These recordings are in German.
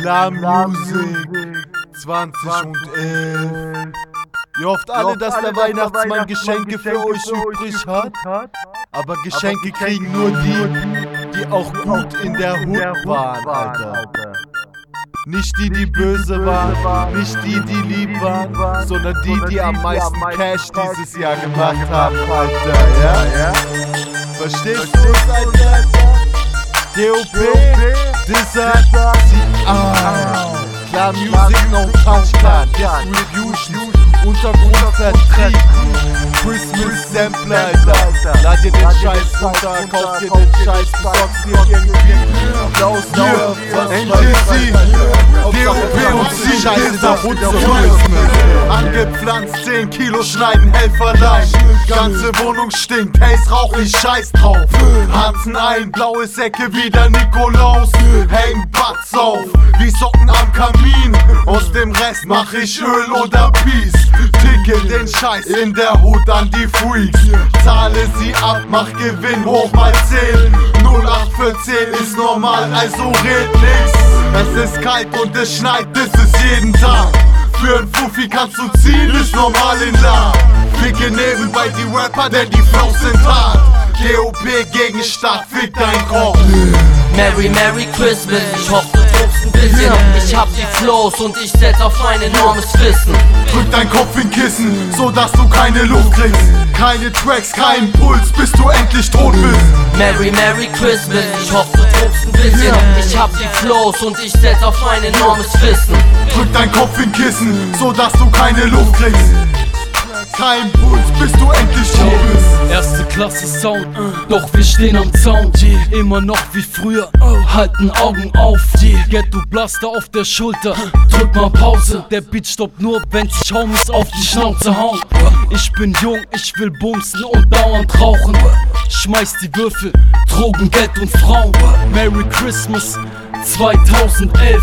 Klar Music 2011. Ihr hofft alle, dass der Weihnachtsmann Geschenke für euch übrig hat. Aber Geschenke kriegen nur die auch gut in der Hut waren, Alter. Nicht die böse waren, nicht die lieb waren, sondern die am meisten Cash dieses Jahr gemacht haben, Alter, ja? Verstehst du es, Alter? DOP, Dissert, Klar Music, no Punchline, Distribution, Untergrundvertrieb, Christmas Sampler, Alter. Lad dir den Scheiß runter, kauf dir den Scheiß, besorgst dir irgendwie Klaus, NTC, DOP und sie, Scheiße, der Hund zur Christmas. Angepflanzt, 10 Kilo schneiden, Helferlein. Ganze Wohnung stinkt, Haze rauch ich scheiß drauf. Hansen ein, blaue Säcke wie der Nikolaus. Häng Batz auf, wie Socken am Kamin. Aus dem Rest mach ich Öl oder Peace. Ticke den Scheiß in der Hut an die Freaks. Zahle sie ab, mach Gewinn hoch mal 10. 08 für 10 ist normal, also red nix. Es ist kalt und es schneit, das ist jeden Tag. Für ein Fuffi kannst du ziehen, ist normal in La. Ficke nebenbei die Rapper, denn die Flows sind hart. GOP gegen Stadt, fick dein Kopf. Merry Christmas, ich hoffe du druckst ein bisschen. Ich hab die Flows und ich setz auf mein enormes Wissen. Drück dein Kopf in Kissen, so dass du keine Luft kriegst. Keine Tracks, kein Puls, bis du endlich tot bist. Merry Christmas, ich hoffe du druckst ein bisschen. Ich hab die Flows und ich setz auf mein enormes Wissen. Drück dein Kopf in Kissen, so dass du keine Luft kriegst. Kein Puls, bis du endlich tot bist. Erste Klasse Sound, doch wir stehen am Zaun. Immer noch wie früher, halten Augen auf. Ghetto Blaster auf der Schulter, drück mal Pause. Der Beat stoppt nur, wenn's Schaum ist, auf die Schnauze hauen. Ich bin jung, ich will bumsen und dauernd rauchen. Schmeiß die Würfel, Drogen, Geld und Frauen. Merry Christmas 2011,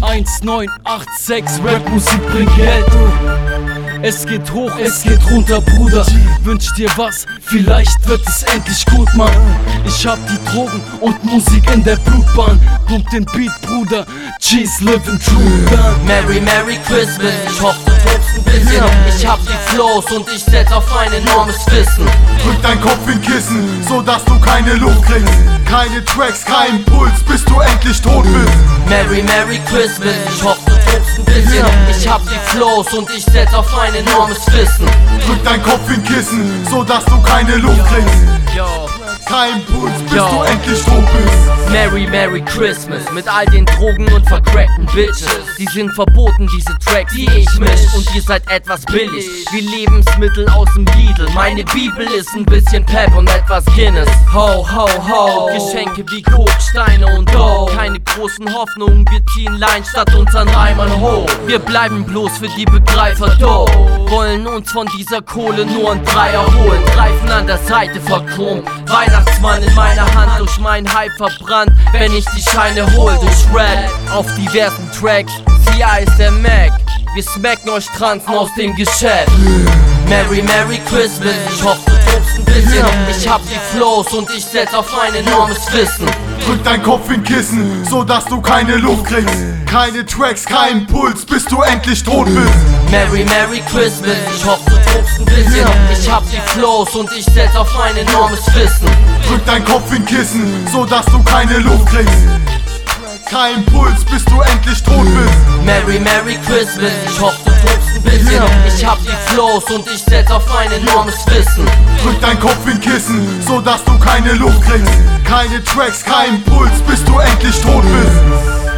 1986, Rapmusik bringt Geld. Es geht hoch, es geht runter, Bruder. Wünsch dir was, vielleicht wird es endlich gut, Mann. Ich hab die Drogen und Musik in der Blutbahn. Pump den Beat, Bruder, Cheese living true. Merry Christmas, ich hoffe du druckst ein bisschen. Ich hab die Flows und ich setz auf mein enormes Wissen. Drück dein Kopf in Kissen, so dass du keine Luft kriegst. Keine Tracks, kein Puls, bis du endlich tot bist. Merry Christmas, ich hoffe du druckst ein bisschen. Ich hab die Flows und ich setz auf mein enormes Wissen. Drück dein Kopf in Kissen, so dass du keine Luft kriegst. Kein Puls, bis du endlich tot bist. Merry Christmas mit all den Drogen und vercrackten Bitches. Die sind verboten, diese Tracks, die ich misch. Und ihr seid etwas billig, wie Lebensmittel aus dem Lidl. Meine Bibel ist ein bisschen Pep und etwas Guinness. Ho, ho, ho, Geschenke wie Koksteine und Dough. Keine großen Hoffnungen, wir ziehen Line statt unseren Reimern hoch. Wir bleiben bloß für die Begreifer do. Wollen uns von dieser Kohle nur ein Dreier holen. Greifen an der Seite verchromt, Weihnachtsmann in meiner Hand, durch mein Hype verbrannt, wenn ich die Scheine hol, durch Rap auf diversen Tracks. CI ist der Mac, wir smacken euch Transen aus dem Geschäft. Merry Christmas, ich hoffe du druckst ein bisschen. Ich hab die Flows und ich setz auf mein enormes Wissen. Drück dein Kopf in Kissen, so dass du keine Luft kriegst. Keine Tracks, kein Puls, bis du endlich tot bist. Merry Christmas, ich hoffe du druckst ein bisschen. Ich hab die Flows und ich setz auf mein enormes Wissen. Drück dein Kopf in Kissen, so dass du keine Luft kriegst. Kein Puls, bis du endlich tot bist. Merry Christmas, ich hoffe du druckst ein bisschen. Ich hab die Flows und ich setz auf mein enormes Wissen. Drück dein Kopf in Kissen, so dass du keine Luft kriegst. Keine Tracks, kein Puls, bis du endlich tot bist.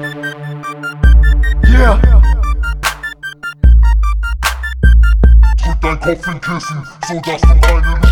Yeah. Drück dein Kopf in Kissen, so dass du keine Luft